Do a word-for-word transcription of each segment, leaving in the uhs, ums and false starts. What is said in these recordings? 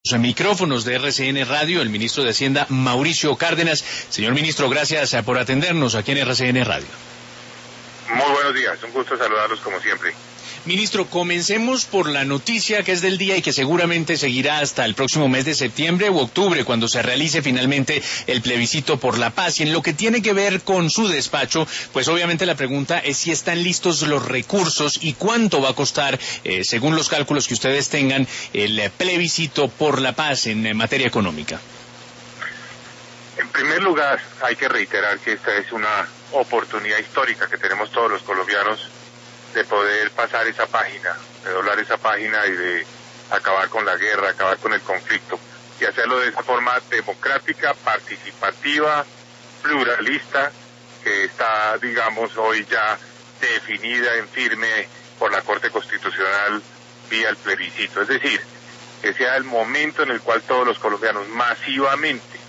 Los micrófonos de R C N Radio, el ministro de Hacienda, Mauricio Cárdenas. Señor ministro, gracias por atendernos aquí en R C N Radio. Muy buenos días, un gusto saludarlos como siempre. Ministro, comencemos por la noticia que es del día y que seguramente seguirá hasta el próximo mes de septiembre u octubre, cuando se realice finalmente el plebiscito por la paz. Y en lo que tiene que ver con su despacho, pues obviamente la pregunta es si están listos los recursos y cuánto va a costar, eh, según los cálculos que ustedes tengan, el plebiscito por la paz en, en materia económica. En primer lugar, hay que reiterar que esta es una oportunidad histórica que tenemos todos los colombianos de poder pasar esa página, de doblar esa página y de acabar con la guerra, acabar con el conflicto, y hacerlo de esa forma democrática, participativa, pluralista, que está, digamos, hoy ya definida en firme por la Corte Constitucional vía el plebiscito. Es decir, que sea el momento en el cual todos los colombianos masivamente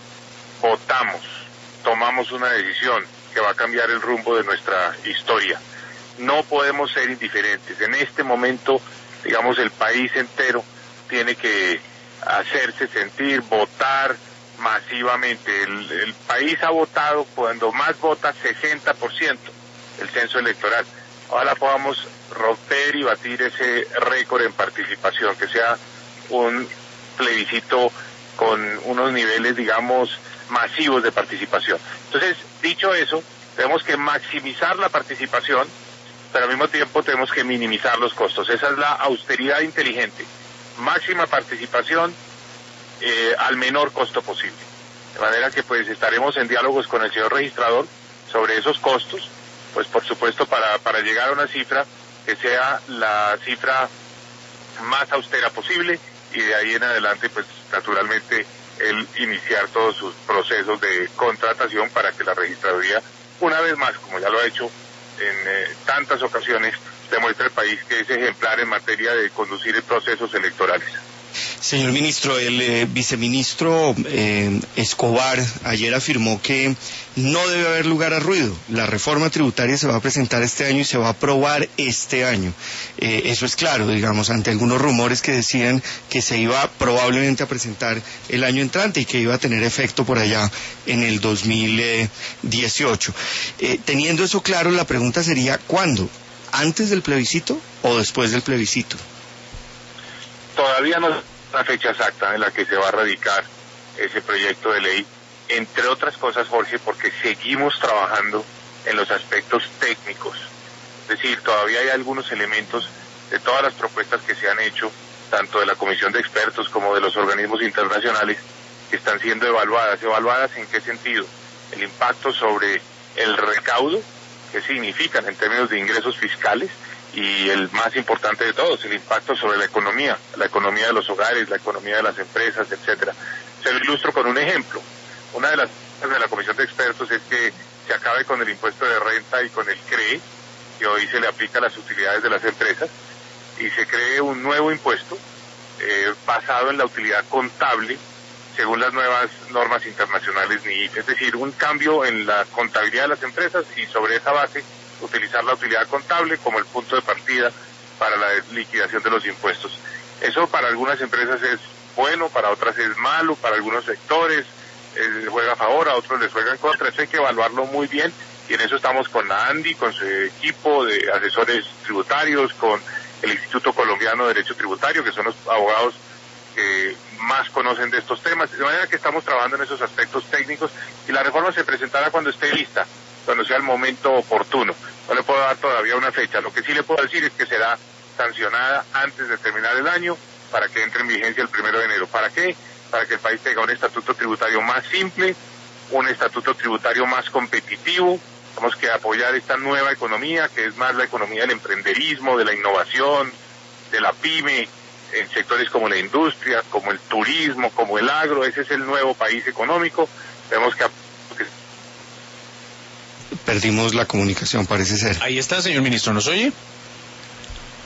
votamos, tomamos una decisión que va a cambiar el rumbo de nuestra historia. No podemos ser indiferentes. En este momento, digamos, el país entero tiene que hacerse sentir, votar masivamente. El, el país ha votado, cuando más vota, sesenta por ciento el censo electoral. Ojalá podamos romper y batir ese récord en participación, que sea un plebiscito con unos niveles, digamos, masivos de participación. Entonces, dicho eso, tenemos que maximizar la participación, pero al mismo tiempo tenemos que minimizar los costos. Esa es la austeridad inteligente. Máxima participación eh, al menor costo posible. De manera que pues estaremos en diálogos con el señor registrador sobre esos costos, pues por supuesto para, para llegar a una cifra que sea la cifra más austera posible, y de ahí en adelante pues naturalmente el iniciar todos sus procesos de contratación para que la registraduría, una vez más, como ya lo ha hecho en eh, tantas ocasiones, demuestra el país que es ejemplar en materia de conducir procesos electorales. Señor ministro, el eh, viceministro eh, Escobar ayer afirmó que no debe haber lugar a ruido. La reforma tributaria se va a presentar este año y se va a aprobar este año. Eh, eso es claro, digamos, ante algunos rumores que decían que se iba probablemente a presentar el año entrante y que iba a tener efecto por allá en el dos mil dieciocho. Eh, teniendo eso claro, la pregunta sería, ¿cuándo? ¿Antes del plebiscito o después del plebiscito? Todavía no es la fecha exacta en la que se va a radicar ese proyecto de ley, entre otras cosas, Jorge, porque seguimos trabajando en los aspectos técnicos. Es decir, todavía hay algunos elementos de todas las propuestas que se han hecho, tanto de la Comisión de Expertos como de los organismos internacionales, que están siendo evaluadas. ¿Evaluadas en qué sentido? El impacto sobre el recaudo, qué significan en términos de ingresos fiscales, y el más importante de todos, el impacto sobre la economía, la economía de los hogares, la economía de las empresas, etcétera. Se lo ilustro con un ejemplo. Una de las cosas de la Comisión de Expertos es que se acabe con el impuesto de renta y con el C R E, que hoy se le aplica a las utilidades de las empresas, y se cree un nuevo impuesto eh, basado en la utilidad contable según las nuevas normas internacionales N I F. Es decir, un cambio en la contabilidad de las empresas y sobre esa base utilizar la utilidad contable como el punto de partida para la liquidación de los impuestos. Eso para algunas empresas es bueno, para otras es malo, para algunos sectores eh, juega a favor, a otros les juega en contra. Eso hay que evaluarlo muy bien, y en eso estamos con la ANDI, con su equipo de asesores tributarios, con el Instituto Colombiano de Derecho Tributario, que son los abogados que más conocen de estos temas, de manera que estamos trabajando en esos aspectos técnicos, y la reforma se presentará cuando esté lista, cuando sea el momento oportuno. No le puedo dar todavía una fecha. Lo que sí le puedo decir es que será sancionada antes de terminar el año para que entre en vigencia el primero de enero. ¿Para qué? Para que el país tenga un estatuto tributario más simple, un estatuto tributario más competitivo. Tenemos que apoyar esta nueva economía, que es más la economía del emprenderismo, de la innovación, de la pyme, en sectores como la industria, como el turismo, como el agro. Ese es el nuevo país económico. Tenemos que Perdimos la comunicación, parece ser. Ahí está, señor ministro, ¿nos oye?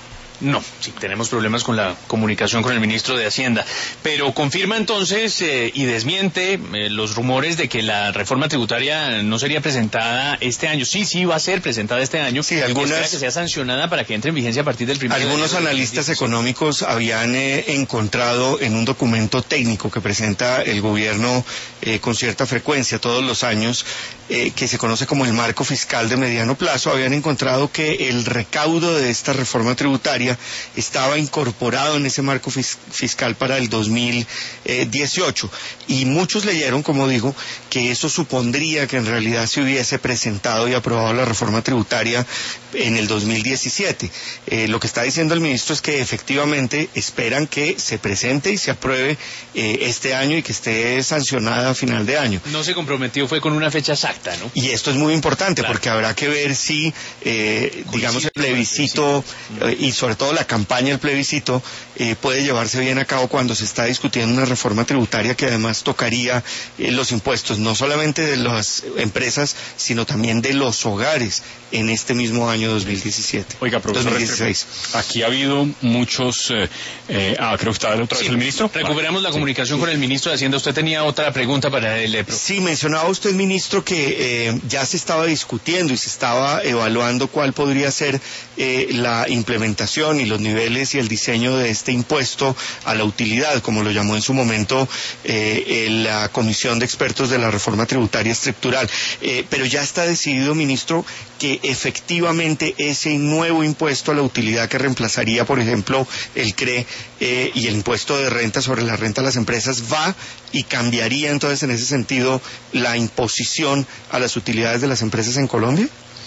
No, sí, tenemos problemas con la comunicación con el ministro de Hacienda, pero confirma entonces eh, y desmiente eh, los rumores de que la reforma tributaria no sería presentada este año. Sí, sí va a ser presentada este año. Sí, algunas... espera que sea sancionada para que entre en vigencia a partir del primero. Algunos analistas económicos habían eh, encontrado en un documento técnico que presenta el gobierno eh, con cierta frecuencia todos los años, eh, que se conoce como el marco fiscal de mediano plazo, habían encontrado que el recaudo de esta reforma tributaria estaba incorporado en ese marco fis- fiscal para el dos mil dieciocho, y muchos leyeron, como digo, que eso supondría que en realidad se hubiese presentado y aprobado la reforma tributaria en el dos mil diecisiete. Eh, lo que está diciendo el ministro es que efectivamente esperan que se presente y se apruebe eh, este año y que esté sancionada a final de año. No se comprometió, fue con una fecha exacta, ¿no? Y esto es muy importante, claro, porque habrá que ver si, eh, digamos, el plebiscito eh, y sobre todo la campaña del plebiscito eh, puede llevarse bien a cabo cuando se está discutiendo una reforma tributaria que además tocaría eh, los impuestos, no solamente de las empresas, sino también de los hogares en este mismo año dos mil diecisiete. Oiga, profesor, dos mil dieciséis. Aquí ha habido muchos... Eh, eh, ah, creo que está otra vez sí, el ministro. Recuperamos la comunicación sí. con el ministro de Hacienda. Usted tenía otra pregunta para el EPRO. Sí, mencionaba usted, ministro, que eh, ya se estaba discutiendo y se estaba evaluando cuál podría ser eh, la implementación y los niveles y el diseño de este impuesto a la utilidad, como lo llamó en su momento eh, la Comisión de Expertos de la Reforma Tributaria Estructural. Eh, pero ya está decidido, ministro, que efectivamente ese nuevo impuesto a la utilidad que reemplazaría, por ejemplo, el C R E eh, y el impuesto de renta sobre la renta a las empresas va y cambiaría entonces en ese sentido la imposición a las utilidades de las empresas en Colombia.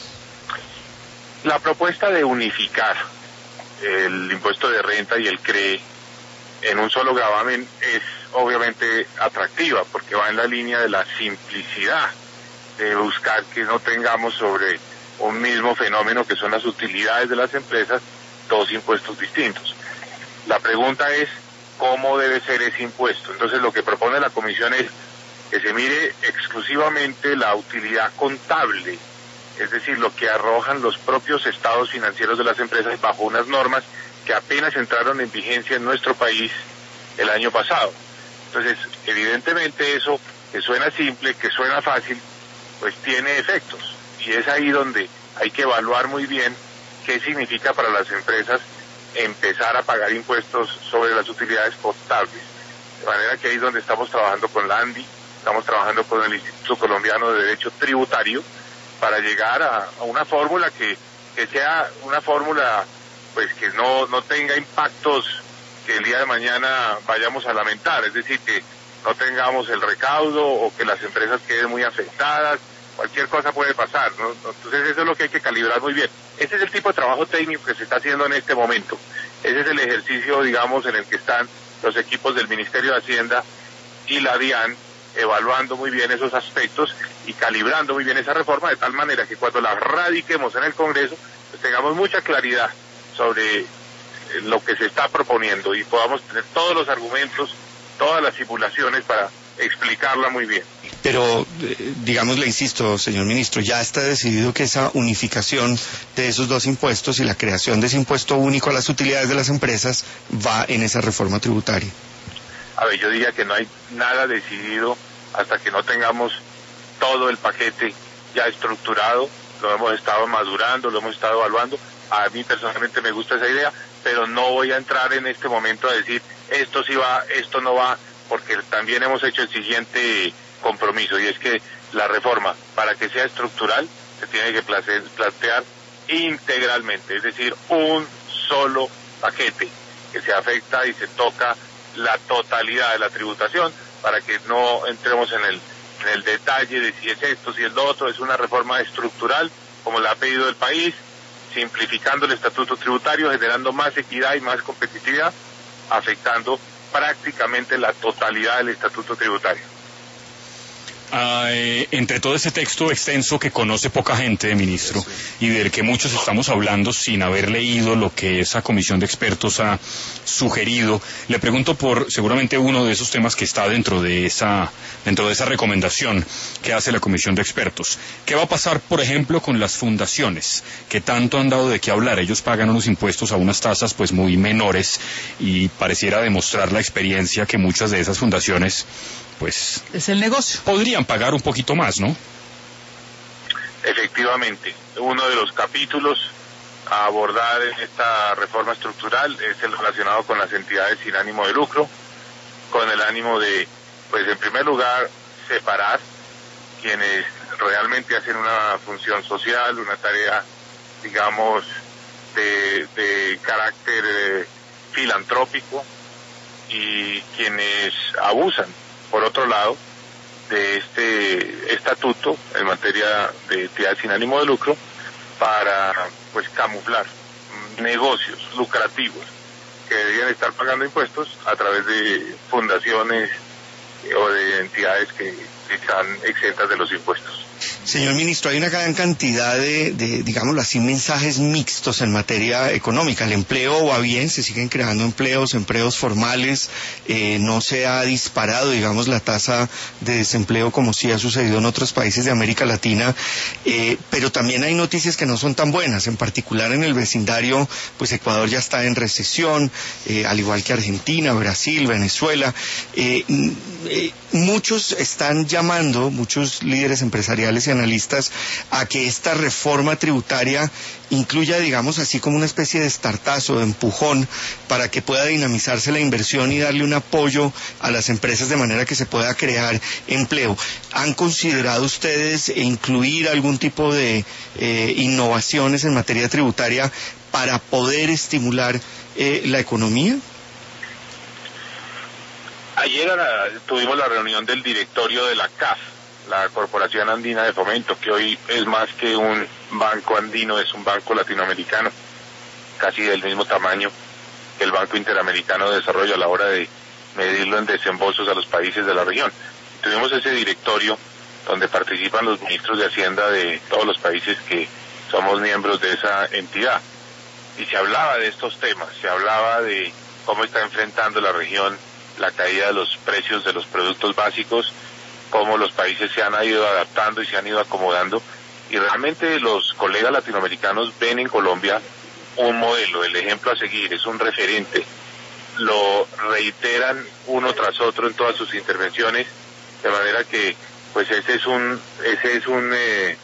La propuesta de unificar el impuesto de renta y el C R E en un solo gravamen es obviamente atractiva porque va en la línea de la simplicidad, de buscar que no tengamos sobre un mismo fenómeno que son las utilidades de las empresas dos impuestos distintos. La pregunta es cómo debe ser ese impuesto. Entonces lo que propone la comisión es que se mire exclusivamente la utilidad contable, es decir, lo que arrojan los propios estados financieros de las empresas bajo unas normas que apenas entraron en vigencia en nuestro país el año pasado. Entonces, evidentemente eso, que suena simple, que suena fácil, pues tiene efectos. Y es ahí donde hay que evaluar muy bien qué significa para las empresas empezar a pagar impuestos sobre las utilidades contables. De manera que ahí es donde estamos trabajando con la ANDI, estamos trabajando con el Instituto Colombiano de Derecho Tributario para llegar a, a una fórmula que, que sea una fórmula pues que no, no tenga impactos que el día de mañana vayamos a lamentar, es decir, que no tengamos el recaudo o que las empresas queden muy afectadas, cualquier cosa puede pasar, ¿no? Entonces eso es lo que hay que calibrar muy bien. Ese es el tipo de trabajo técnico que se está haciendo en este momento. Ese es el ejercicio, digamos, en el que están los equipos del Ministerio de Hacienda y la DIAN evaluando muy bien esos aspectos y calibrando muy bien esa reforma de tal manera que cuando la radiquemos en el Congreso pues tengamos mucha claridad sobre lo que se está proponiendo y podamos tener todos los argumentos, todas las simulaciones para explicarla muy bien. Pero, eh, digamos, le insisto, señor ministro, ya está decidido que esa unificación de esos dos impuestos y la creación de ese impuesto único a las utilidades de las empresas va en esa reforma tributaria. A ver, yo diría que no hay nada decidido hasta que no tengamos todo el paquete ya estructurado, lo hemos estado madurando, lo hemos estado evaluando. A mí personalmente me gusta esa idea, pero no voy a entrar en este momento a decir esto sí va, esto no va, porque también hemos hecho el siguiente compromiso, y es que la reforma, para que sea estructural, se tiene que plantear integralmente, es decir, un solo paquete que se afecta y se toca la totalidad de la tributación, para que no entremos en el, en el detalle de si es esto, si es lo otro. Es una reforma estructural, como la ha pedido el país, simplificando el estatuto tributario, generando más equidad y más competitividad, afectando prácticamente la totalidad del estatuto tributario. Eh, entre todo ese texto extenso que conoce poca gente, ministro, y del que muchos estamos hablando sin haber leído lo que esa comisión de expertos ha sugerido, le pregunto por seguramente uno de esos temas que está dentro de esa dentro de esa recomendación que hace la comisión de expertos. ¿Qué va a pasar, por ejemplo, con las fundaciones que tanto han dado de qué hablar? Ellos pagan unos impuestos a unas tasas pues muy menores y pareciera demostrar la experiencia que muchas de esas fundaciones pues es el negocio. Podrían pagar un poquito más, ¿no? Efectivamente, uno de los capítulos a abordar en esta reforma estructural es el relacionado con las entidades sin ánimo de lucro, con el ánimo de, pues en primer lugar, separar quienes realmente hacen una función social, una tarea, digamos, de, de carácter eh, filantrópico, y quienes abusan, por otro lado, de este estatuto en materia de entidades sin ánimo de lucro para pues camuflar negocios lucrativos que deberían estar pagando impuestos a través de fundaciones o de entidades que están exentas de los impuestos. Señor ministro, hay una gran cantidad de, de, digámoslo así, mensajes mixtos en materia económica. El empleo va bien, se siguen creando empleos, empleos formales, eh, no se ha disparado, digamos, la tasa de desempleo como sí ha sucedido en otros países de América Latina, eh, pero también hay noticias que no son tan buenas, en particular en el vecindario, pues Ecuador ya está en recesión, eh, al igual que Argentina, Brasil, Venezuela. Eh, eh, muchos están llamando, muchos líderes empresariales y analistas, a que esta reforma tributaria incluya, digamos así, como una especie de estartazo, de empujón, para que pueda dinamizarse la inversión y darle un apoyo a las empresas de manera que se pueda crear empleo. ¿Han considerado ustedes incluir algún tipo de eh, innovaciones en materia tributaria para poder estimular eh, la economía? Ayer la, tuvimos la reunión del directorio de la C A F, la Corporación Andina de Fomento, que hoy es más que un banco andino, es un banco latinoamericano, casi del mismo tamaño que el Banco Interamericano de Desarrollo a la hora de medirlo en desembolsos a los países de la región. Tuvimos ese directorio donde participan los ministros de Hacienda de todos los países que somos miembros de esa entidad. Y se hablaba de estos temas, se hablaba de cómo está enfrentando la región la caída de los precios de los productos básicos, cómo los países se han ido adaptando y se han ido acomodando, y realmente los colegas latinoamericanos ven en Colombia un modelo, el ejemplo a seguir, es un referente, lo reiteran uno tras otro en todas sus intervenciones, de manera que pues ese es un ese es un eh,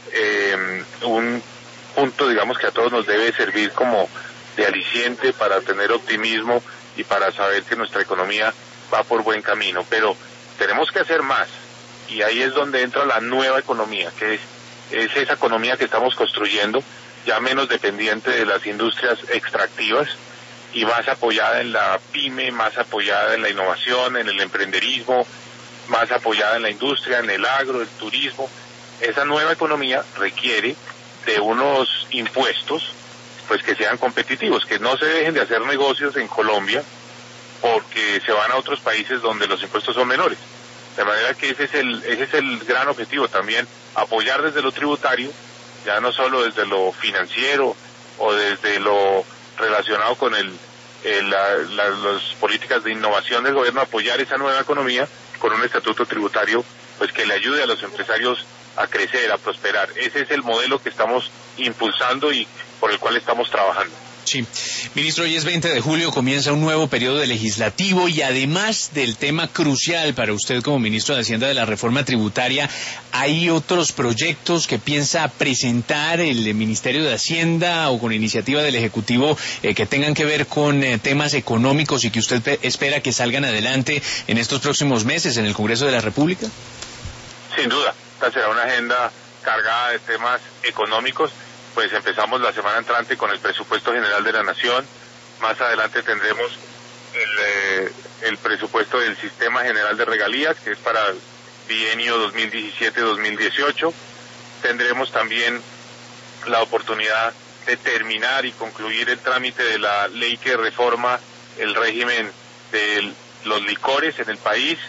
eh, un punto, digamos, que a todos nos debe servir como de aliciente para tener optimismo y para saber que nuestra economía va por buen camino, pero tenemos que hacer más, y ahí es donde entra la nueva economía, que es, es esa economía que estamos construyendo, ya menos dependiente de las industrias extractivas y más apoyada en la pyme, más apoyada en la innovación, en el emprenderismo, más apoyada en la industria, en el agro, el turismo. Esa nueva economía requiere de unos impuestos pues que sean competitivos, que no se dejen de hacer negocios en Colombia porque se van a otros países donde los impuestos son menores. De manera que ese es el ese es el gran objetivo también, apoyar desde lo tributario, ya no solo desde lo financiero o desde lo relacionado con el, el la, la, las políticas de innovación del gobierno, apoyar esa nueva economía con un estatuto tributario pues que le ayude a los empresarios a crecer, a prosperar. Ese es el modelo que estamos impulsando y por el cual estamos trabajando. Sí. Ministro, hoy es veinte de julio, comienza un nuevo periodo de legislativo y además del tema crucial para usted como ministro de Hacienda de la reforma tributaria, ¿hay otros proyectos que piensa presentar el Ministerio de Hacienda o con iniciativa del Ejecutivo eh, que tengan que ver con eh, temas económicos y que usted espera que salgan adelante en estos próximos meses en el Congreso de la República? Sin duda, esta será una agenda cargada de temas económicos. Pues empezamos la semana entrante con el presupuesto general de la Nación, más adelante tendremos el, eh, el presupuesto del Sistema General de Regalías, que es para el bienio dos mil diecisiete dos mil dieciocho, tendremos también la oportunidad de terminar y concluir el trámite de la ley que reforma el régimen de los licores en el país,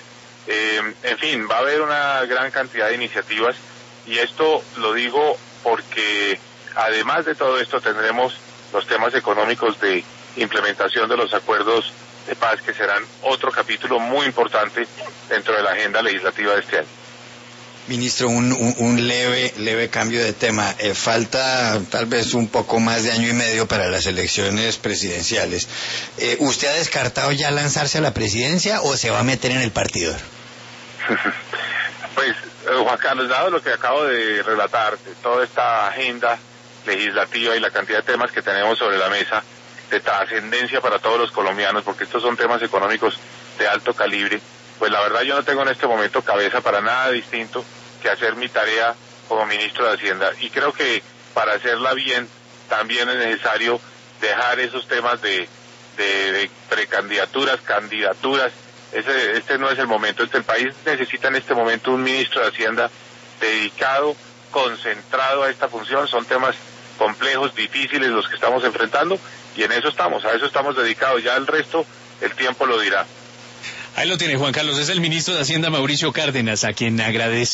Eh, en fin, va a haber una gran cantidad de iniciativas y esto lo digo porque además de todo esto tendremos los temas económicos de implementación de los acuerdos de paz que serán otro capítulo muy importante dentro de la agenda legislativa de este año. Ministro, un, un, un leve leve cambio de tema. Eh, falta tal vez un poco más de año y medio para las elecciones presidenciales. Eh, ¿Usted ha descartado ya lanzarse a la presidencia o se va a meter en el partidor? Pues, eh, Juan Carlos, dado lo que acabo de relatar, de toda esta agenda legislativa y la cantidad de temas que tenemos sobre la mesa, de trascendencia para todos los colombianos, porque estos son temas económicos de alto calibre, pues la verdad yo no tengo en este momento cabeza para nada distinto que hacer mi tarea como ministro de Hacienda. Y creo que para hacerla bien también es necesario dejar esos temas de, de, de precandidaturas, candidaturas. Ese, este no es el momento. Este, el país necesita en este momento un ministro de Hacienda dedicado, concentrado a esta función. Son temas complejos, difíciles los que estamos enfrentando y en eso estamos, a eso estamos dedicados. Ya el resto, el tiempo lo dirá. Ahí lo tiene Juan Carlos, es el ministro de Hacienda Mauricio Cárdenas, a quien agradece.